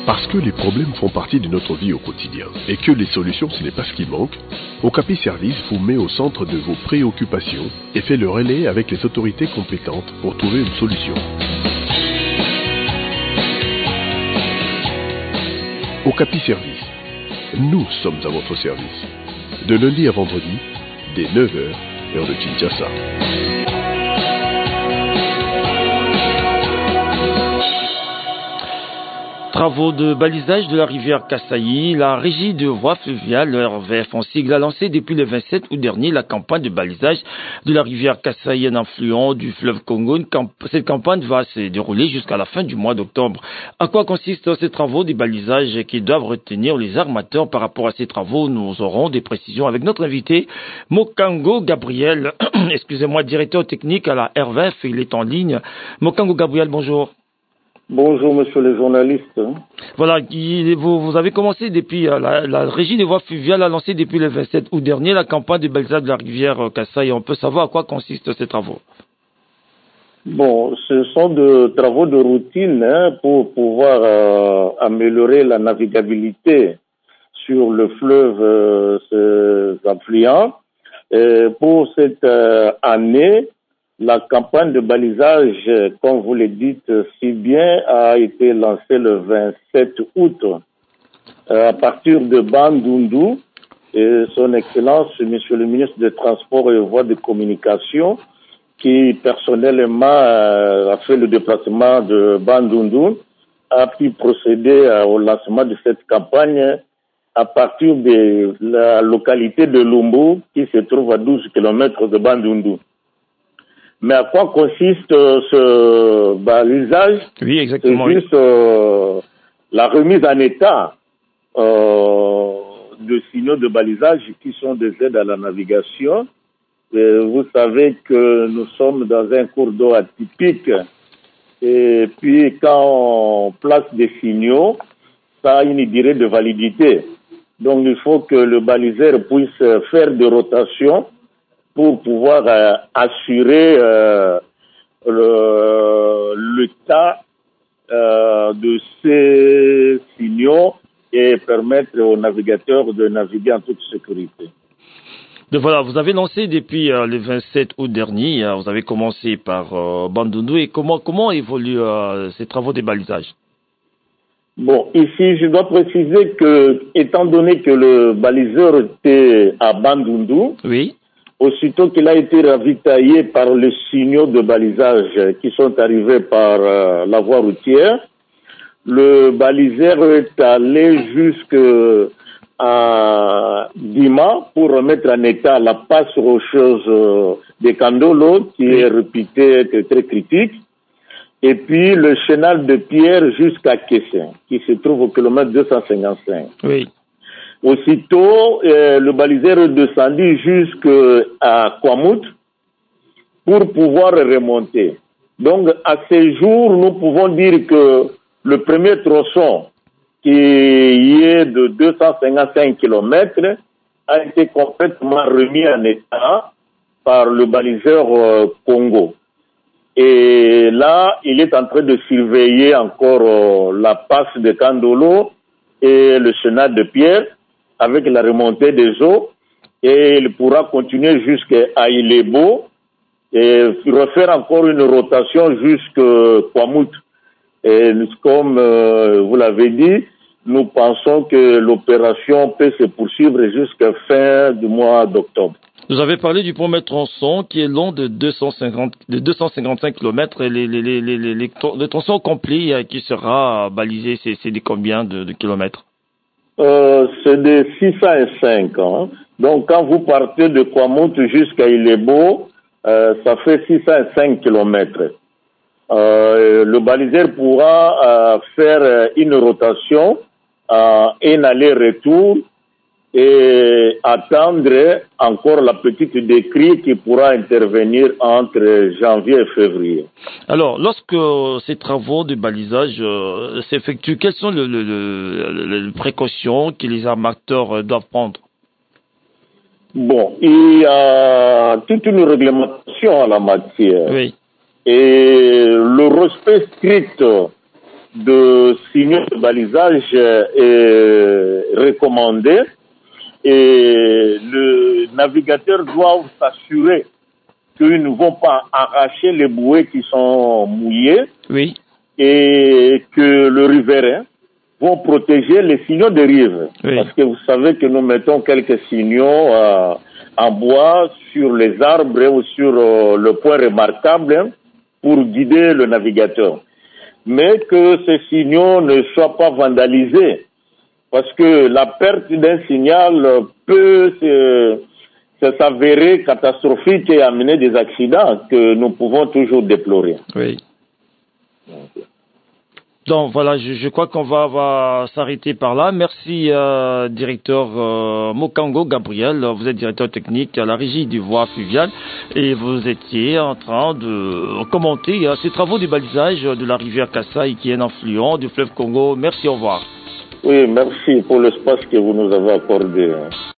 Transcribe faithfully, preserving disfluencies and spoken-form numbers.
Parce que les problèmes font partie de notre vie au quotidien et que les solutions ce n'est pas ce qui manque, Okapi Service vous met au centre de vos préoccupations et fait le relais avec les autorités compétentes pour trouver une solution. Okapi Service, nous sommes à votre service. De lundi à vendredi, dès neuf heures, heure de Kinshasa. Travaux de balisage de la rivière Kasaï, la régie de voies fluviales, le R V F en sigle, a lancé depuis le vingt-sept août dernier la campagne de balisage de la rivière Kasaï, un affluent du fleuve Congo. Cette campagne va se dérouler jusqu'à la fin du mois d'octobre. À quoi consistent ces travaux de balisage qui doivent retenir les armateurs? Par rapport à ces travaux, nous aurons des précisions avec notre invité, Mokango Gabriel, excusez-moi, directeur technique à la R V F. Il est en ligne. Mokango Gabriel, bonjour. Bonjour, monsieur le journaliste. Voilà, vous, vous avez commencé depuis, la, la régie des voies fluviales a lancé depuis le vingt-sept août dernier la campagne de balisage de la rivière Kasaï. On peut savoir à quoi consistent ces travaux? Bon, ce sont des travaux de routine hein, pour pouvoir euh, améliorer la navigabilité sur le fleuve euh, ces affluents. Et pour cette euh, année, la campagne de balisage, comme vous le dites si bien, a été lancée le vingt-sept août euh, à partir de Bandundu. Et son Excellence, Monsieur le ministre des Transports et Voies de Communication, qui personnellement euh, a fait le déplacement de Bandundu, a pu procéder euh, au lancement de cette campagne à partir de la localité de Lumbu, qui se trouve à douze kilomètres de Bandundu. Mais à quoi consiste euh, ce balisage? Oui, exactement. C'est juste euh, la remise en état euh, de signaux de balisage qui sont des aides à la navigation. Et vous savez que nous sommes dans un cours d'eau atypique. Et puis, quand on place des signaux, ça a une durée de validité. Donc, il faut que le baliseur puisse faire des rotations pour pouvoir euh, assurer euh, le, le tas euh, de ces signaux et permettre aux navigateurs de naviguer en toute sécurité. Donc voilà, vous avez lancé depuis euh, le vingt-sept août dernier, euh, vous avez commencé par euh, Bandundu. Et comment, comment évoluent euh, ces travaux de balisage? Bon, ici, je dois préciser que, étant donné que le baliseur était à Bandundu, oui. Aussitôt qu'il a été ravitaillé par les signaux de balisage qui sont arrivés par euh, la voie routière, le baliseur est allé jusqu'à Dima pour remettre en état la passe rocheuse euh, de Kandolo, qui est réputée être très critique, et puis le chenal de pierre jusqu'à Kessin, qui se trouve au kilomètre deux cent cinquante-cinq. Oui. Aussitôt, euh, le baliseur est descendu jusqu'à Kwamut pour pouvoir remonter. Donc, à ce jour, nous pouvons dire que le premier tronçon, qui est de deux cent cinquante-cinq kilomètres, a été complètement remis en état par le baliseur euh, Congo. Et là, il est en train de surveiller encore euh, la passe de Kandolo et le chenal de pierre, avec la remontée des eaux, et il pourra continuer jusqu'à Ilebo et refaire encore une rotation jusqu'à Kwamut. Et comme euh, vous l'avez dit, nous pensons que l'opération peut se poursuivre jusqu'à fin du mois d'octobre. Vous avez parlé du premier tronçon qui est long de deux cent cinquante, de deux cent cinquante-cinq kilomètres. Et les, les, les, les, les, les, le tronçon complet euh, qui sera balisé, c'est, c'est de combien de, de kilomètres? Euh, c'est de six cent cinq. Hein. Donc, quand vous partez de Kwamut jusqu'à Ilebo, euh, ça fait six cent cinq kilomètres. Euh, le baliseur pourra euh, faire une rotation, euh, un aller-retour et attendre encore la petite décrue qui pourra intervenir entre janvier et février. Alors, lorsque ces travaux de balisage euh, s'effectuent, quelles sont les le, le, le, précautions que les armateurs doivent prendre? Bon, il y a toute une réglementation en la matière. Oui. Et le respect strict de signaux de balisage est recommandé et le navigateur doit s'assurer qu'ils ne vont pas arracher les bouées qui sont mouillées Oui. et que le riverain vont protéger les signaux de rive. Oui. Parce que vous savez que nous mettons quelques signaux euh, en bois sur les arbres ou sur euh, le point remarquable hein, pour guider le navigateur. Mais que ces signaux ne soient pas vandalisés. Parce que la perte d'un signal peut se, se s'avérer catastrophique et amener des accidents que nous pouvons toujours déplorer. Oui. Donc voilà, je, je crois qu'on va, va s'arrêter par là. Merci, euh, directeur euh, Mokango Gabriel. Vous êtes directeur technique à la régie des voies fluviales et vous étiez en train de commenter euh, ces travaux de balisage de la rivière Kasaï qui est un affluent du fleuve Congo. Merci, au revoir. Oui, merci pour l'espace que vous nous avez accordé.